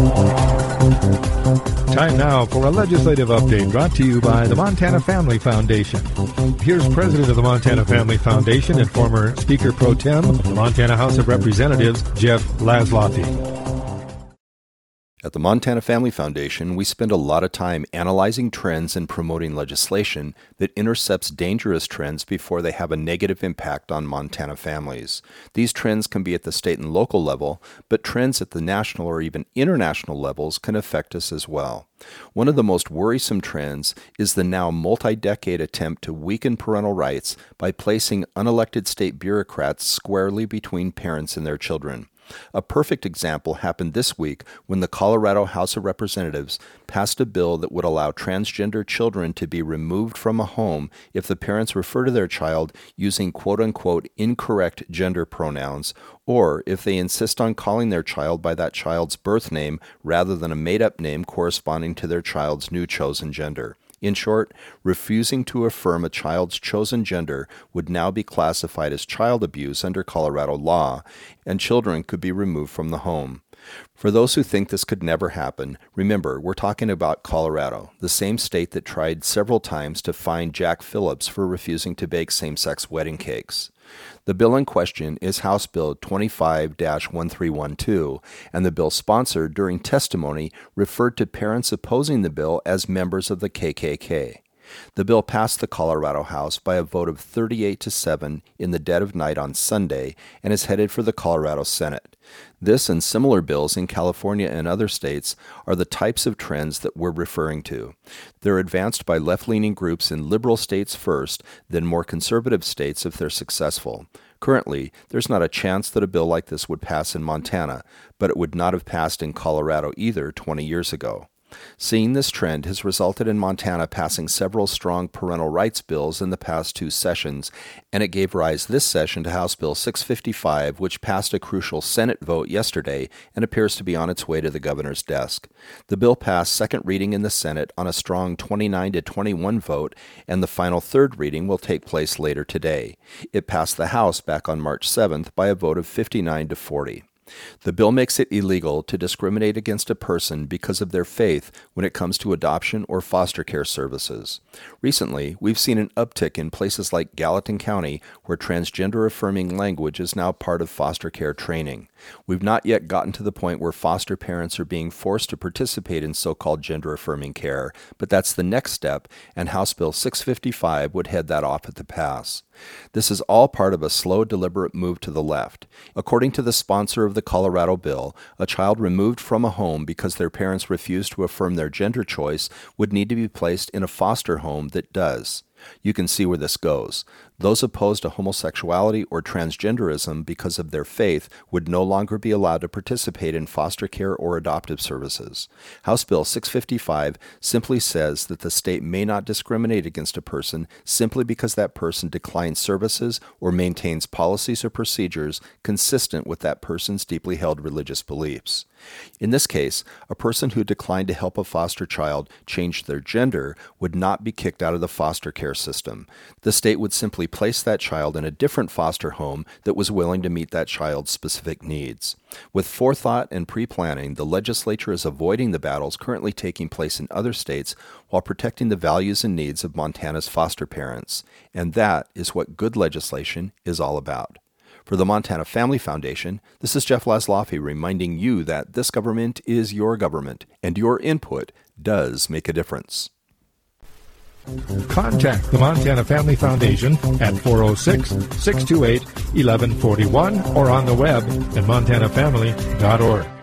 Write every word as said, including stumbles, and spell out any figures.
Time now for a legislative update brought to you by the Montana Family Foundation. Here's President of the Montana Family Foundation and former Speaker Pro Tem of the Montana House of Representatives, Jeff Laszloffy. At the Montana Family Foundation, we spend a lot of time analyzing trends and promoting legislation that intercepts dangerous trends before they have a negative impact on Montana families. These trends can be at the state and local level, but trends at the national or even international levels can affect us as well. One of the most worrisome trends is the now multi-decade attempt to weaken parental rights by placing unelected state bureaucrats squarely between parents and their children. A perfect example happened this week when the Colorado House of Representatives passed a bill that would allow transgender children to be removed from a home if the parents refer to their child using quote-unquote incorrect gender pronouns, or if they insist on calling their child by that child's birth name rather than a made-up name corresponding to their child's new chosen gender. In short, refusing to affirm a child's chosen gender would now be classified as child abuse under Colorado law, and children could be removed from the home. For those who think this could never happen, remember, we're talking about Colorado, the same state that tried several times to fine Jack Phillips for refusing to bake same-sex wedding cakes. The bill in question is House Bill twenty-five dash thirteen twelve, and the bill sponsor during testimony referred to parents opposing the bill as members of the K K K. The bill passed the Colorado House by a vote of thirty-eight to seven in the dead of night on Sunday and is headed for the Colorado Senate. This and similar bills in California and other states are the types of trends that we're referring to. They're advanced by left-leaning groups in liberal states first, then more conservative states if they're successful. Currently, there's not a chance that a bill like this would pass in Montana, but it would not have passed in Colorado either twenty years ago. Seeing this trend has resulted in Montana passing several strong parental rights bills in the past two sessions, and it gave rise this session to House Bill six fifty-five, which passed a crucial Senate vote yesterday and appears to be on its way to the governor's desk. The bill passed second reading in the Senate on a strong twenty-nine to twenty-one vote, and the final third reading will take place later today. It passed the House back on March seventh by a vote of fifty-nine to forty. The bill makes it illegal to discriminate against a person because of their faith when it comes to adoption or foster care services. Recently, we've seen an uptick in places like Gallatin County, where transgender-affirming language is now part of foster care training. We've not yet gotten to the point where foster parents are being forced to participate in so-called gender-affirming care, but that's the next step, and House Bill six fifty-five would head that off at the pass. This is all part of a slow, deliberate move to the left. According to the sponsor of the Colorado bill, a child removed from a home because their parents refuse to affirm their gender choice would need to be placed in a foster home that does. You can see where this goes. Those opposed to homosexuality or transgenderism because of their faith would no longer be allowed to participate in foster care or adoptive services. House Bill six fifty-five simply says that the state may not discriminate against a person simply because that person declines services or maintains policies or procedures consistent with that person's deeply held religious beliefs. In this case, a person who declined to help a foster child change their gender would not be kicked out of the foster care system. The state would simply place that child in a different foster home that was willing to meet that child's specific needs. With forethought and pre-planning, the legislature is avoiding the battles currently taking place in other states while protecting the values and needs of Montana's foster parents. And that is what good legislation is all about. For the Montana Family Foundation, this is Jeff Laszloffy reminding you that this government is your government, and your input does make a difference. Contact the Montana Family Foundation at four oh six, six two eight, one one four one or on the web at montana family dot org.